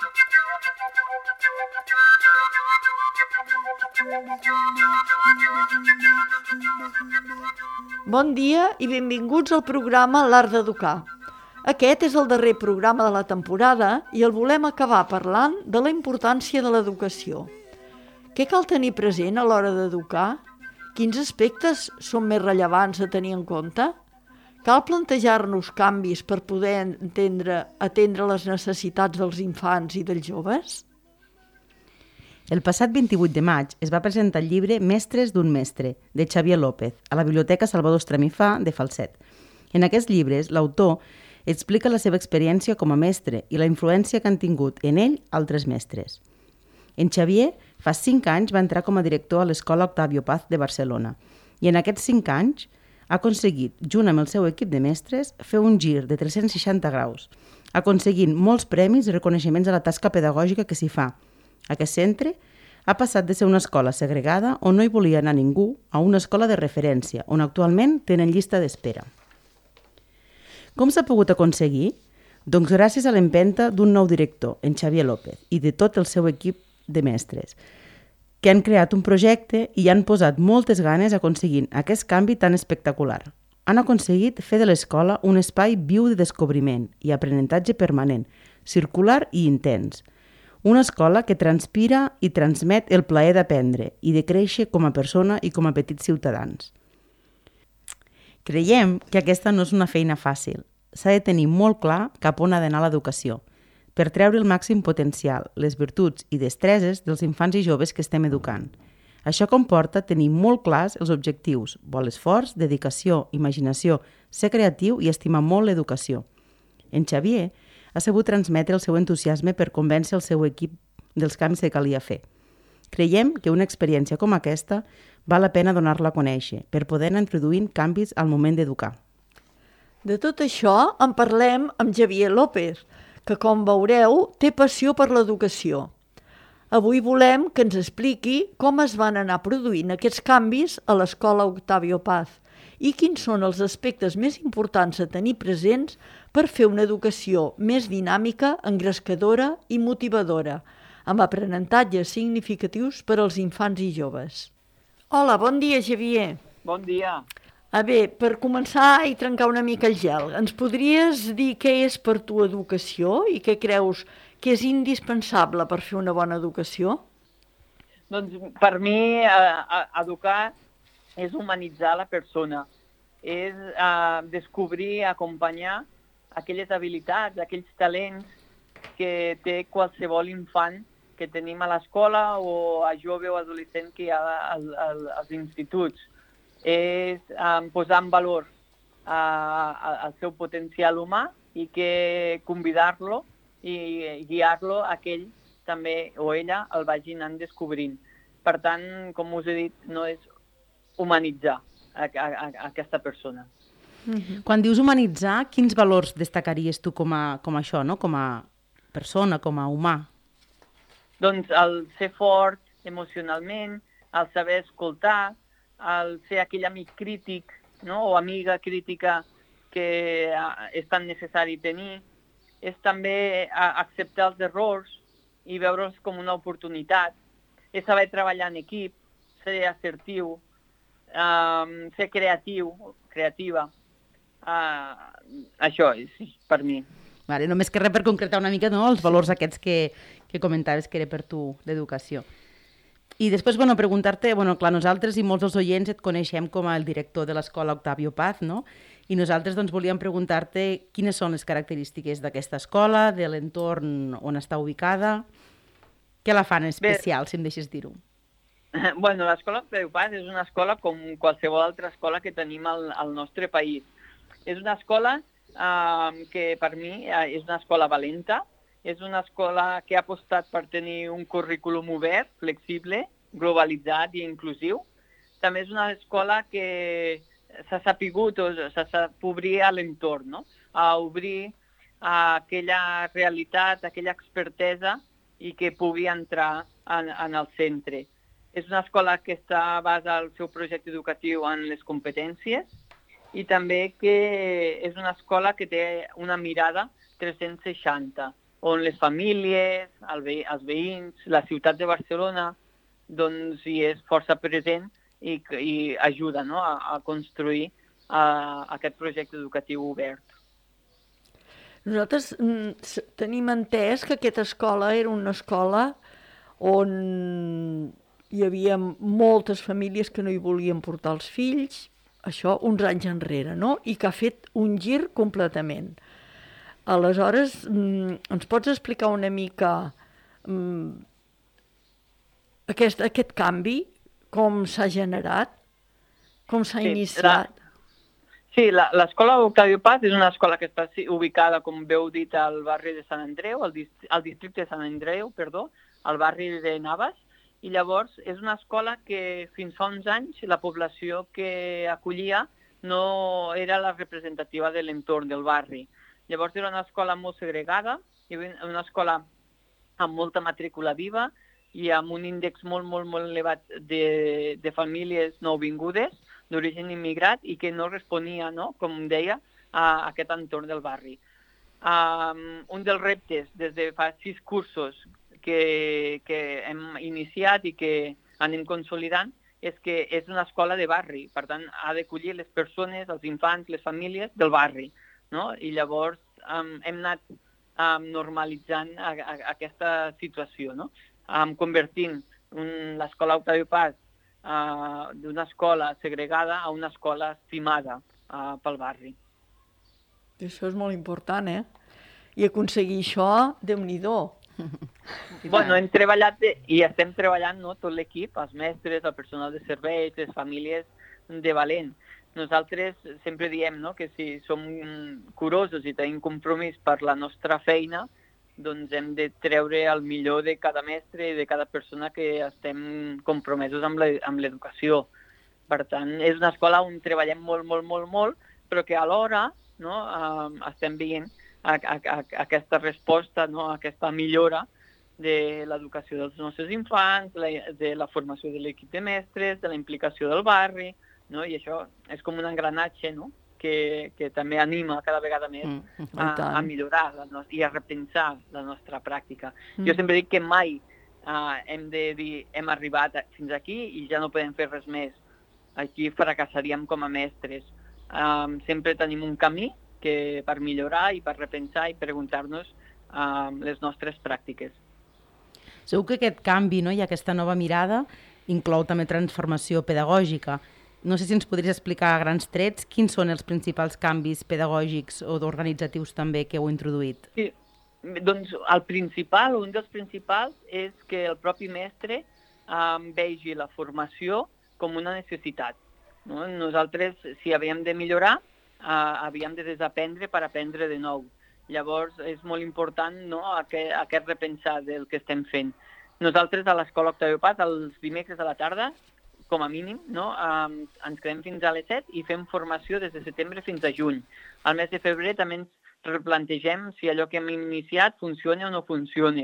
Bon dia i benvinguts al programa L'Art d'Educar. Aquest és el darrer programa de la temporada i el volem acabar parlant de la importància de l'educació. Què cal tenir present a l'hora d'educar? Quins aspectes són més rellevants a tenir en compte? Cal plantejar-nos canvis per poder atendre les necessitats dels infants i dels joves? El passat 28 de maig es va presentar el llibre Mestres d'un mestre, de Xavier López, a la Biblioteca Salvador Estramifà de Falset. En aquests llibres, l'autor explica la seva experiència com a mestre i la influència que han tingut en ell altres mestres. En Xavier, fa 5 anys, va entrar com a director a l'Escola Octavio Paz de Barcelona i en aquests 5 anys ha aconseguit, junt amb el seu equip de mestres, fer un gir de 360 graus, aconseguint molts premis i reconeixements a la tasca pedagògica que s'hi fa. Aquest centre ha passat de ser una escola segregada on no hi volia anar ningú a una escola de referència, on actualment tenen llista d'espera. Com s'ha pogut aconseguir? Doncs gràcies a l'empenta d'un nou director, en Xavier López, i de tot el seu equip de mestres, que han creat un projecte i han posat moltes ganes aconseguint aquest canvi tan espectacular. Han aconseguit fer de l'escola un espai viu de descobriment i aprenentatge permanent, circular i intens. Una escola que transpira i transmet el plaer d'aprendre i de créixer com a persona i com a petits ciutadans. Creiem que aquesta no és una feina fàcil. S'ha de tenir molt clar cap on ha d'anar l'educació, per treure el màxim potencial, les virtuts i destreses dels infants i joves que estem educant. Això comporta tenir molt clars els objectius, vol esforç, dedicació, imaginació, ser creatiu i estimar molt l'educació. En Xavier ha sabut transmetre el seu entusiasme per convèncer el seu equip dels canvis que calia fer. Creiem que una experiència com aquesta val la pena donar-la a conèixer per poder anar introduint canvis al moment d'educar. De tot això en parlem amb Xavier López, que, com veureu, té passió per l'educació. Avui volem que ens expliqui com es van anar produint aquests canvis a l'Escola Octavio Paz i quins són els aspectes més importants a tenir presents per fer una educació més dinàmica, engrescadora i motivadora, amb aprenentatges significatius per als infants i joves. Hola, bon dia, Xavier. Bon dia. Bé, per començar i trencar una mica el gel, ens podries dir què és per tu educació i què creus que és indispensable per fer una bona educació? Doncs per mi educar és humanitzar la persona, és descobrir, acompanyar aquelles habilitats, aquells talents que té qualsevol infant que tenim a l'escola o a jove o adolescent que hi ha als instituts. És posar en valor el seu potencial humà i que convidar-lo i guiar-lo a que ell també o ella el vagin anant descobrint. Per tant, com us he dit, no és humanitzar aquesta persona. Quan dius humanitzar, quins valors destacaries tu com a això, no? Com a persona, com a humà? Doncs el ser fort emocionalment, el saber escoltar, el ser aquell amic crític, no? O amiga crítica que és tan necessari tenir, és també acceptar els errors i veure'ls com una oportunitat, és saber treballar en equip, ser assertiu, ser creativa. Això és per mi. Vale, només que res per concretar una mica, no? Els valors aquests que comentaves que era per tu l'educació. I després, preguntar-te, clar, nosaltres i molts dels oients et coneixem com el director de l'Escola Octavio Paz, no? I nosaltres volíem preguntar-te quines són les característiques d'aquesta escola, de l'entorn on està ubicada, què la fan especial, si em deixes dir-ho. L'Escola Octavio Paz és una escola com qualsevol altra escola que tenim al nostre país. És una escola que per mi és una escola valenta, és una escola que ha apostat per tenir un currículum obert, flexible, globalitzat i inclusiu. També és una escola que s'ha sapigut o s'ha sabut obrir a l'entorn, no? A obrir aquella realitat, aquella expertesa i que pugui entrar en el centre. És una escola que està basada el seu projecte educatiu en les competències i també que és una escola que té una mirada 360. on les famílies, els veïns, la ciutat de Barcelona, doncs hi és força present i ajuda, no?, a construir aquest projecte educatiu obert. Nosaltres tenim entès que aquesta escola era una escola on hi havia moltes famílies que no hi volien portar els fills, això uns anys enrere, no? I que ha fet un gir completament. Aleshores, ens pots explicar una mica aquest canvi, com s'ha generat, com s'ha iniciat? Sí, l'escola Octavio Paz és una escola que està ubicada, com veu dit, al barri de Sant Andreu, al districte de Sant Andreu, al barri de Navas, i llavors és una escola que fins fa uns anys la població que acollia no era la representativa de l'entorn del barri. Llavors era una escola molt segregada, una escola amb molta matrícula viva i amb un índex molt, molt, molt elevat de famílies nouvingudes, d'origen immigrat, i que no responia, no?, com deia, a aquest entorn del barri. Un dels reptes des de fa 6 cursos que hem iniciat i que anem consolidant és que és una escola de barri, per tant, ha d'acollir les persones, els infants, les famílies del barri, no? I llavors hem anat normalitzant aquesta situació, no? Convertint l'escola Octavio Paz d'una escola segregada a una escola estimada pel barri. Això és molt important, I aconseguir això, Déu-n'hi-do. Bueno, hem treballat i estem treballant, no, tot l'equip, els mestres, el personal de serveis, les famílies de valent. Nosaltres sempre diem, no, que si som curosos i tenim compromís per la nostra feina, doncs hem de treure el millor de cada mestre i de cada persona que estem compromesos amb l'educació. Per tant, és una escola on treballem molt, molt, molt, molt, però que alhora, no, estem veient aquesta resposta, no, aquesta millora de l'educació dels nostres infants, de la formació de l'equip de mestres, de la implicació del barri, no? I això és com un engranatge, no?, que també anima cada vegada més a millorar i a repensar la nostra pràctica. Jo sempre dic que mai hem de dir hem arribat fins aquí i ja no podem fer res més. Aquí fracassaríem com a mestres. Sempre tenim un camí per millorar i per repensar i preguntar-nos les nostres pràctiques. Segur que aquest canvi, no, i aquesta nova mirada inclou també transformació pedagògica. No sé si ens podries explicar a grans trets quins són els principals canvis pedagògics o organitzatius també que heu introduït. Sí, doncs un dels principals és que el propi mestre vegi la formació com una necessitat. No? Nosaltres, si havíem de millorar, havíem de desaprendre per aprendre de nou. Llavors és molt important, no, aquest repensar del que estem fent. Nosaltres a l'Escola Octavio Paz, els dimecres a la tarda, com a mínim, no? Ens quedem fins a les 7 i fem formació des de setembre fins a juny. Al mes de febrer també ens replantegem si allò que hem iniciat funciona o no funciona.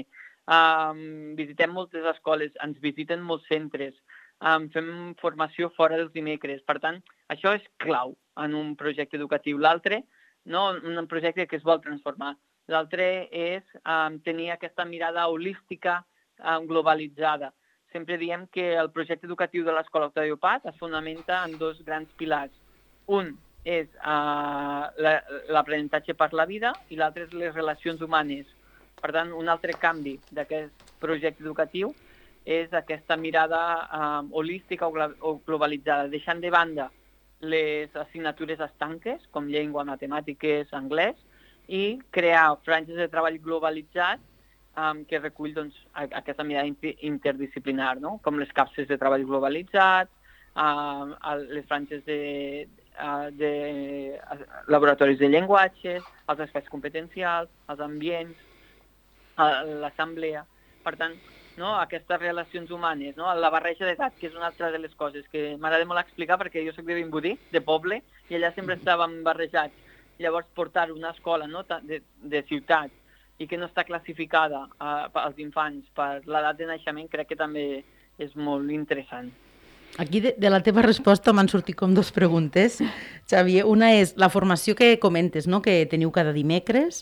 Visitem moltes escoles, ens visiten molts centres, fem formació fora dels dimecres. Per tant, això és clau en un projecte educatiu. L'altre, no, un projecte que es vol transformar. L'altre és tenir aquesta mirada holística, globalitzada. Sempre diem que el projecte educatiu de l'Escola Octavio Paz es fonamenta en 2 grans pilars. Un és l'aprenentatge per la vida i l'altre és les relacions humanes. Per tant, un altre canvi d'aquest projecte educatiu és aquesta mirada holística o globalitzada, deixant de banda les assignatures estanques, com llengua, matemàtiques, anglès, i crear franges de treball globalitzat que recull doncs, aquesta mirada interdisciplinar, no? Com les capses de treball globalitzat, les franges de laboratoris de llenguatges, els espais competencials, els ambients, l'assemblea. Per tant, no, aquestes relacions humanes, no? La barreja d'edat, que és una altra de les coses que m'agrada molt explicar perquè jo soc de Vimbodí, de poble, i allà sempre estàvem barrejats. Llavors portar una escola, no, de ciutat i que no està classificada als infants per l'edat de naixement, crec que també és molt interessant. Aquí de la teva resposta m'han sortit com 2 preguntes, Xavier. Una és la formació que comentes, no? Que teniu cada dimecres.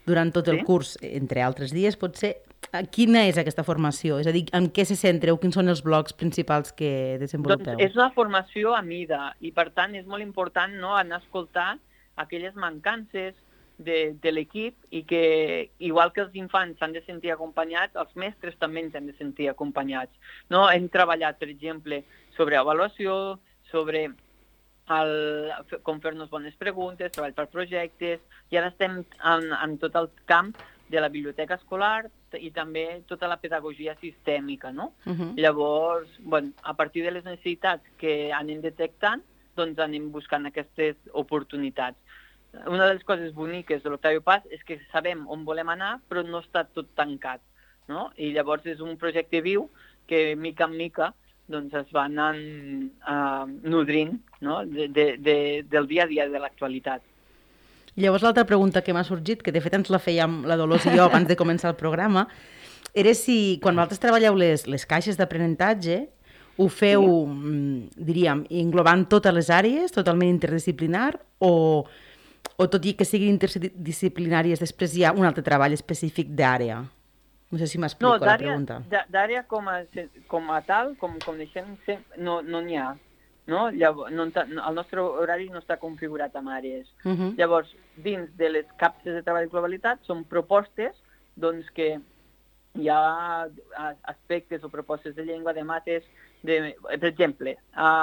durant tot el curs, entre altres dies, potser, quina és aquesta formació? És a dir, en què se centreu? Quins són els blocs principals que desenvolupeu? Doncs és una formació a mida i, per tant, és molt important, no, anar a escoltar aquelles mancances de l'equip i que, igual que els infants s'han de sentir acompanyats, els mestres també ens han de sentir acompanyats. No? Hem treballat, per exemple, sobre avaluació, sobre com fer-nos bones preguntes, treball per projectes, i ara estem en tot el camp de la biblioteca escolar i també tota la pedagogia sistèmica, no? Llavors, bueno, a partir de les necessitats que anem detectant, doncs anem buscant aquestes oportunitats. Una de les coses boniques de l'Octavio Paz és que sabem on volem anar, però no està tot tancat, no? I llavors és un projecte viu que, mica en mica, doncs es va anant nodrint, no? Del dia a dia de l'actualitat. Llavors, l'altra pregunta que m'ha sorgit, que de fet ens la fèiem la Dolors i jo abans de començar el programa, era si quan vosaltres treballeu les caixes d'aprenentatge ho feu, diríem, englobant totes les àrees, totalment interdisciplinar, o tot i que siguin interdisciplinàries, després hi ha un altre treball específic d'àrea? No sé si m'explico la pregunta. No, d'àrea com a tal, com deixem, no n'hi ha. No? Llavors, el nostre horari no està configurat amb àrees. Llavors, dins de les capses de treball de globalitat són propostes doncs, que hi ha aspectes o propostes de llengua, de mates, per exemple,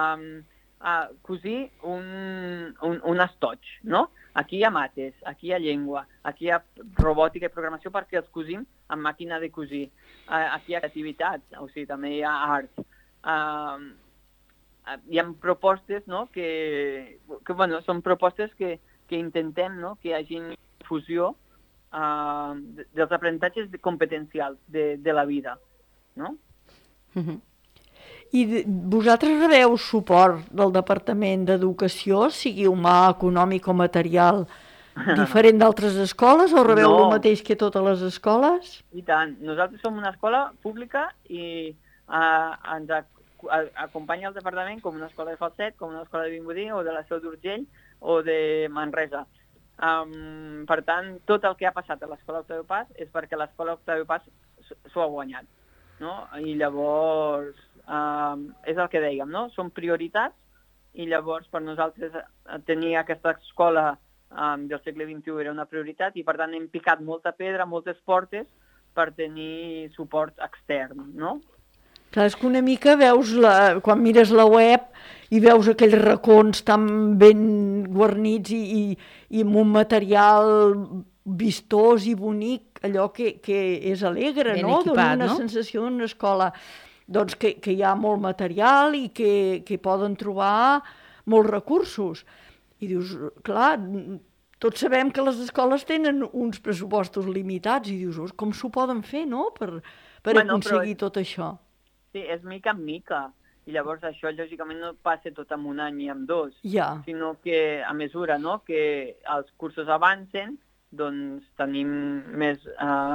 cosir un estoig, no? Aquí hi ha mates, aquí hi ha llengua, aquí hi ha robòtica i programació perquè els cosim amb màquina de cosir. Aquí hi ha creativitat, o sigui, també hi ha art. Hi ha propostes, no?, que bueno, són propostes que intentem, no?, que hi hagi fusió dels aprenentatges competencials de la vida, no? I vosaltres rebeu suport del Departament d'Educació, sigui humà, econòmic o material, diferent d'altres escoles, o rebeu el mateix que totes les escoles? I tant. Nosaltres som una escola pública i ens acompanya el departament com una escola de Falset, com una escola de Vimbodí o de la Seu d'Urgell o de Manresa. Per tant, tot el que ha passat a l'escola Octavio Paz és perquè l'escola Octavio Paz s'ho ha guanyat, no? I llavors és el que dèiem, no? Són prioritats i llavors per nosaltres tenir aquesta escola del segle XXI era una prioritat i per tant hem picat molta pedra, moltes portes per tenir suport extern, no? Clar, és que una mica veus, quan mires la web i veus aquells racons tan ben guarnits i amb un material vistós i bonic, allò que és alegre, no? Dona una sensació d'una escola doncs que hi ha molt material i que poden trobar molts recursos. I dius, clar, tots sabem que les escoles tenen uns pressupostos limitats i dius, com s'ho poden fer, no?, per aconseguir tot això. Sí, és mica en mica. I llavors això, lògicament, no passa tot en un any i en dos, sinó que a mesura, no?, que els cursos avancen, doncs tenim més,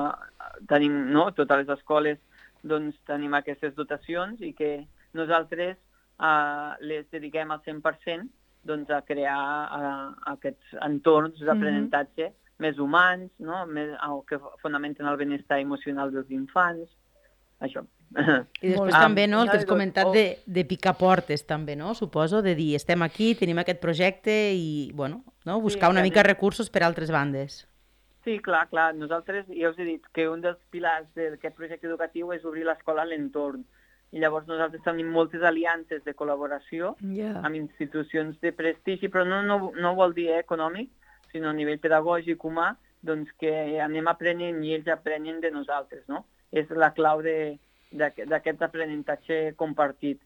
no?, totes les escoles doncs tenim aquestes dotacions i que nosaltres les dediquem al 100% doncs, a crear aquests entorns d'aprenentatge més humans, no? Que fonamenten el benestar emocional dels infants, això. I després també, no?, el que has comentat de picar portes, també, no?, suposo, de dir, estem aquí, tenim aquest projecte i, bueno, no?, buscar una mica recursos per altres bandes. Sí, clar. Nosaltres, ja us he dit que un dels pilars d'aquest projecte educatiu és obrir l'escola a l'entorn. I llavors nosaltres tenim moltes aliances de col·laboració amb institucions de prestigi, però no vol dir econòmic, sinó a nivell pedagògic, humà, doncs que anem aprenent i ells aprenen de nosaltres, no? És la clau d'aquest aprenentatge compartit.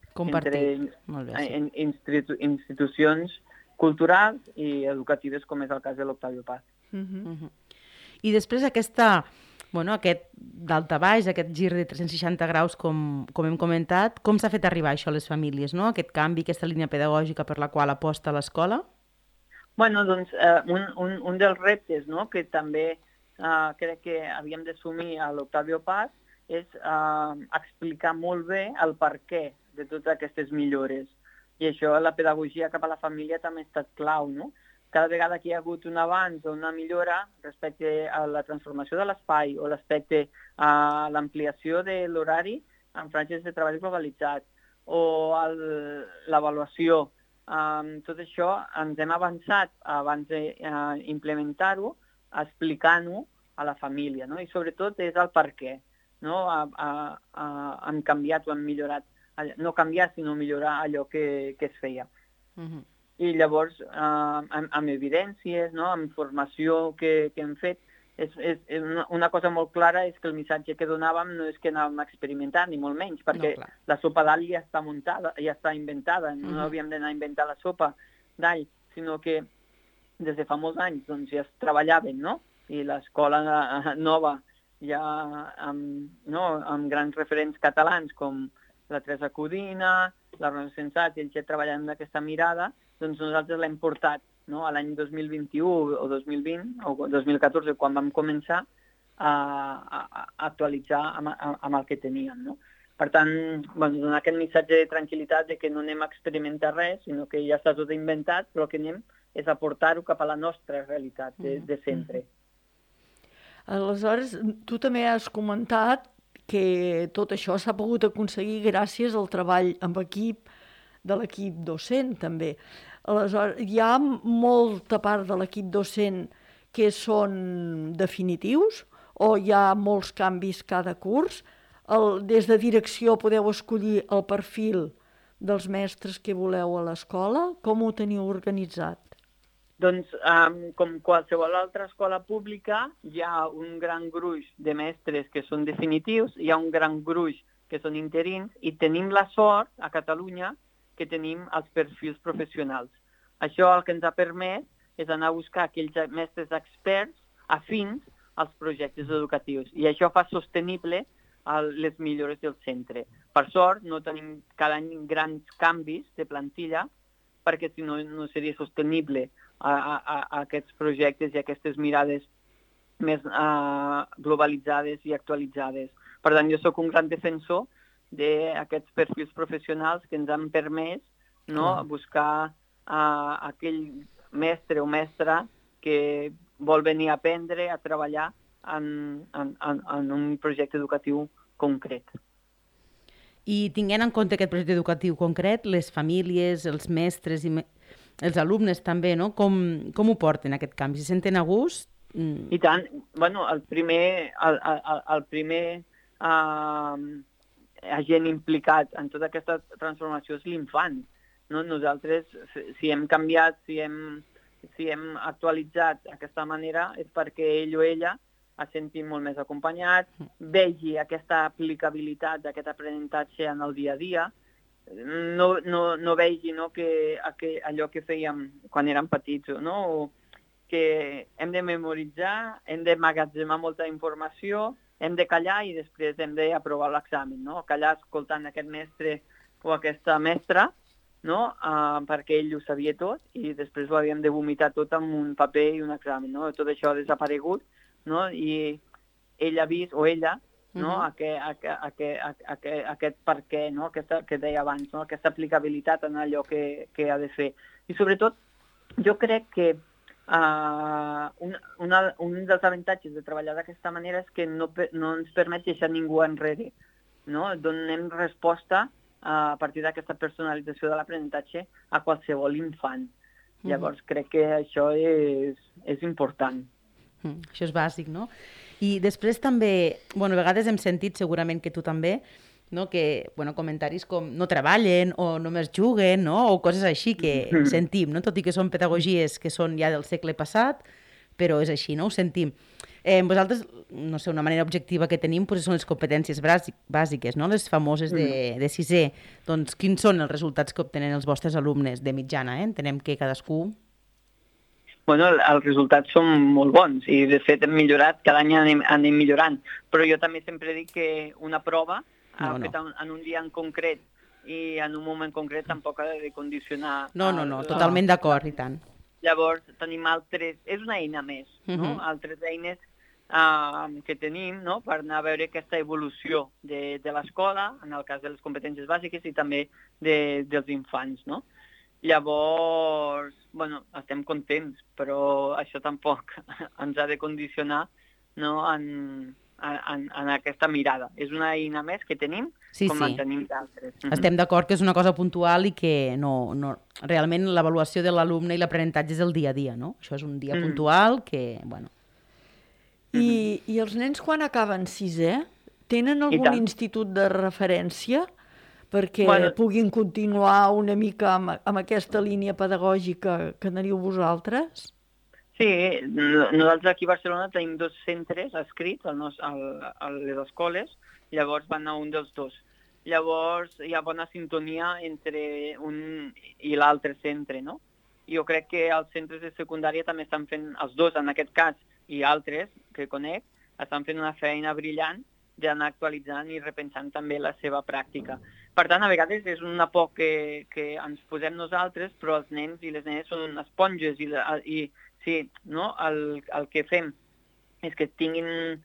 Entre institucions culturals i educatives, com és el cas de l'Octavio Paz. I després aquest daltabaix, aquest gir de 360 graus, com hem comentat, com s'ha fet arribar això a les famílies, no? Aquest canvi, aquesta línia pedagògica per la qual aposta l'escola? Bueno, doncs un dels reptes, no?, que també crec que havíem d'assumir a l'Octavio Paz és explicar molt bé el perquè de totes aquestes millores. I això, la pedagogia cap a la família també ha estat clau, no? cada vegada que hi ha hagut un avanç o una millora respecte a la transformació de l'espai o respecte a l'ampliació de l'horari en franges de treball globalitzat o l'avaluació, tot això ens hem avançat abans d'implementar-ho, explicant-ho a la família, no? I sobretot és el per què, no? Han canviat o han millorat, no canviar sinó millorar allò que es feia. I llavors, amb evidències, no? Amb formació que hem fet, una cosa molt clara és que el missatge que donàvem no és que anàvem a experimentar, ni molt menys, perquè la sopa d'all ja està muntada, ja està inventada, no havíem d'anar a inventar la sopa d'all, sinó que des de fa molts anys doncs, ja es treballaven, no? I l'escola nova, ja amb grans referents catalans com la Teresa Codina, la Rosa Sensat i el Xet treballant d'aquesta mirada, doncs nosaltres l'hem portat, no? A l'any 2021 o 2020 o 2014, quan vam començar a actualitzar amb el que teníem, no? Per tant, donar aquest missatge de tranquil·litat de que no anem a experimentar res, sinó que ja està tot inventat, però el que anem és a portar-ho cap a la nostra realitat de centre. Aleshores, tu també has comentat que tot això s'ha pogut aconseguir gràcies al treball amb equip de l'equip docent, també. Aleshores, hi ha molta part de l'equip docent que són definitius o hi ha molts canvis cada curs? Des de direcció podeu escollir el perfil dels mestres que voleu a l'escola? Com ho teniu organitzat? Doncs, com qualsevol altra escola pública, hi ha un gran gruix de mestres que són definitius, hi ha un gran gruix que són interins i tenim la sort a Catalunya que tenim els perfils professionals. Això el que ens ha permès és anar a buscar aquells mestres experts afins als projectes educatius i això fa sostenible les millores del centre. Per sort, no tenim cada any grans canvis de plantilla perquè si no, no seria sostenible a aquests projectes i a aquestes mirades més globalitzades i actualitzades. Per tant, jo sóc un gran defensor d'aquests perfils professionals que ens han permès buscar aquell mestre o mestra que vol venir a aprendre, a treballar en un projecte educatiu concret. I tinguent en compte aquest projecte educatiu concret, les famílies, els mestres i els alumnes també, no? Com ho porten aquest canvi? Se senten a gust? I tant. Bueno, el primer agent implicat en tota aquesta transformació és l'infant. No? Nosaltres, si hem canviat, si hem actualitzat d'aquesta manera, és perquè ell o ella es senti molt més acompanyat, vegi aquesta aplicabilitat d'aquest aprenentatge en el dia a dia, no vegi que allò que fèiem quan érem petits, no? Que hem de memoritzar, hem de emmagatzemar molta informació, hem de callar i després hem d'aprovar l'examen, no? Callar escoltant aquest mestre o aquesta mestra, no? Perquè ell ho sabia tot i després ho havíem de vomitar tot en un paper i un examen, no? Tot això ha desaparegut, no? I ell ha vist, o ella, no? Aquest per què, no? Que deia abans, no? Aquesta aplicabilitat en allò que ha de fer. I sobretot, jo crec que un dels avantatges de treballar d'aquesta manera és que no ens permet deixar ningú enrere, no? Donem resposta a partir d'aquesta personalització de l'aprenentatge a qualsevol infant. Llavors, crec que això és important. Això és bàsic, no? I després també, a vegades hem sentit, segurament que tu també, no? Que comentaris com no treballen o només juguen, no? O coses així que sentim, no? Tot i que són pedagogies que són ja del segle passat, però és així, no? Ho sentim. Vosaltres, no sé, una manera objectiva que tenim són les competències bàsiques, no? Les famoses de sisè. Doncs quins són els resultats que obtenen els vostres alumnes de mitjana? Entenem que cadascú... Bueno, els resultats són molt bons i, de fet, hem millorat, cada any anem millorant. Però jo també sempre dic que una prova feta en un dia en concret i en un moment concret tampoc ha de condicionar... No, totalment d'acord, i tant. Llavors, tenim altres... És una eina més, no? Altres eines que tenim, no? Per anar a veure aquesta evolució de l'escola, en el cas de les competències bàsiques i també dels infants, no? Llavors, estem contents, però això tampoc ens ha de condicionar, no, en aquesta mirada. És una eina més que tenim, en tenim d'altres. Estem d'acord que és una cosa puntual i que realment l'avaluació de l'alumne i l'aprenentatge és el dia a dia, no? Això és un dia puntual que, I els nens quan acaben sisè tenen algun institut de referència perquè puguin continuar una mica amb aquesta línia pedagògica que teniu vosaltres? Sí, nosaltres aquí a Barcelona tenim 2 centres escrits a les escoles, llavors van a un dels 2. Llavors hi ha bona sintonia entre un i l'altre centre, no? Jo crec que els centres de secundària també estan fent, els 2 en aquest cas i altres que conec, estan fent una feina brillant d'anar actualitzant i repensant també la seva pràctica. Per tant, a vegades és una por que ens posem nosaltres, però els nens i les nenes són esponges i sí, no? El que fem és que tinguin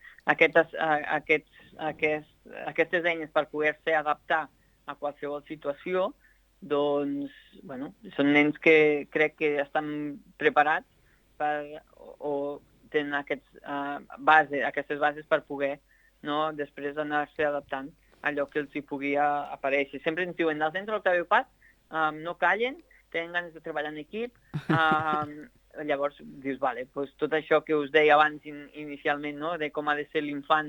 aquestes eines per poder-se adaptar a qualsevol situació, doncs, són nens que crec que estan preparats o tenen aquestes bases per poder, no, després anar-se adaptant a allò que els hi pugui aparèixer. Sempre ens diuen, els nens de l'Octavio Paz no callen, tenen ganes de treballar en equip, llavors dius, vale, doncs tot això que us deia abans inicialment, no, de com ha de ser l'infant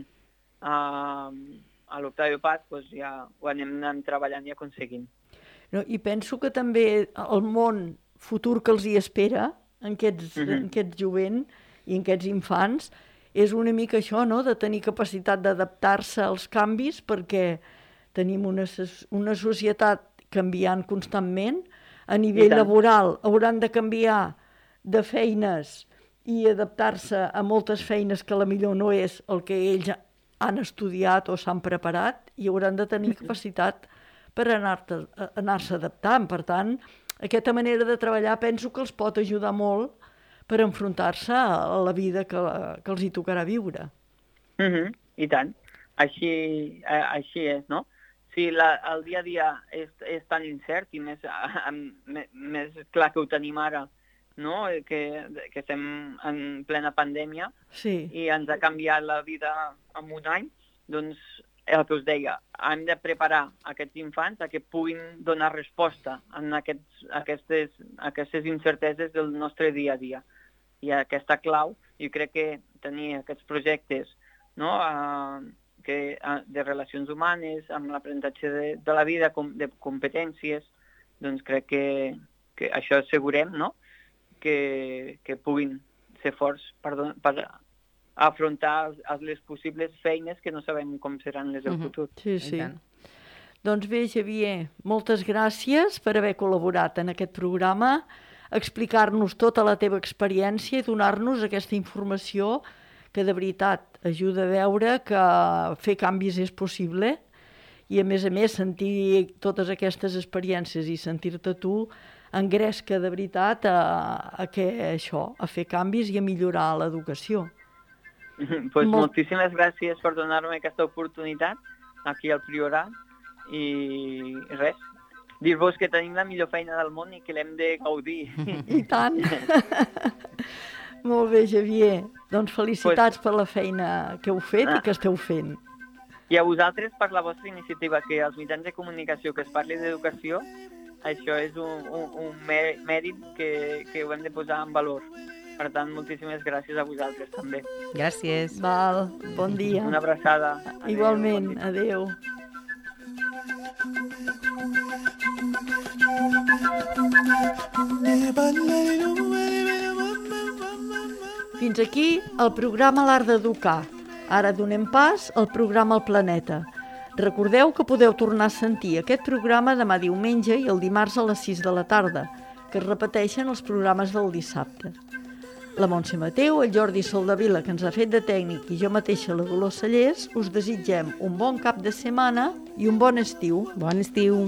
a l'Octavio Paz, doncs ja ho anem treballant i aconseguint. No, i penso que també el món futur que els hi espera en aquest jovent i en aquests infants és una mica això, no?, de tenir capacitat d'adaptar-se als canvis perquè tenim una societat canviant constantment. A nivell laboral hauran de canviar de feines i adaptar-se a moltes feines que potser no és el que ells han estudiat o s'han preparat i hauran de tenir capacitat per anar-se adaptant. Per tant, aquesta manera de treballar penso que els pot ajudar molt per enfrontar-se a la vida que els hi tocarà viure. I tant. Així és, no? Si el dia a dia és tan incert i més clar que ho tenim ara, no? Que estem en plena pandèmia i ens ha canviat la vida en un any, doncs el que us deia, hem de preparar aquests infants a que puguin donar resposta a aquestes incerteses del nostre dia a dia. I aquesta clau, jo crec que tenir aquests projectes, no, de relacions humanes, amb l'aprenentatge de la vida, de competències, doncs crec que això assegurem, no?, que puguin ser forts per afrontar les possibles feines que no sabem com seran les del futur. Sí. Doncs bé, Xavier, moltes gràcies per haver col·laborat en aquest programa, explicar-nos tota la teva experiència i donar-nos aquesta informació que de veritat ajuda a veure que fer canvis és possible i a més sentir totes aquestes experiències i sentir-te tu engresca de veritat a fer canvis i a millorar l'educació. Pues moltíssimes gràcies per donar-me aquesta oportunitat aquí al Priorat i res, dir-vos que tenim la millor feina del món i que l'hem de gaudir. I tant! Molt bé, Xavier. Doncs felicitats per la feina que heu fet i que esteu fent. I a vosaltres per la vostra iniciativa, que als mitjans de comunicació que es parli d'educació, això és un mèrit que ho hem de posar en valor. Per tant, moltíssimes gràcies a vosaltres també. Gràcies. Val, bon dia. Una abraçada. Igualment, adéu. Fins aquí el programa L'Art d'Educar. Ara donem pas al programa El Planeta. Recordeu que podeu tornar a sentir aquest programa demà diumenge i el dimarts a les 6 de la tarda, que es repeteixen els programes del dissabte. La Montse Mateu, el Jordi Soldavila, que ens ha fet de tècnic, i jo mateixa, la Dolors Cellers, us desitgem un bon cap de setmana i un bon estiu. Bon estiu.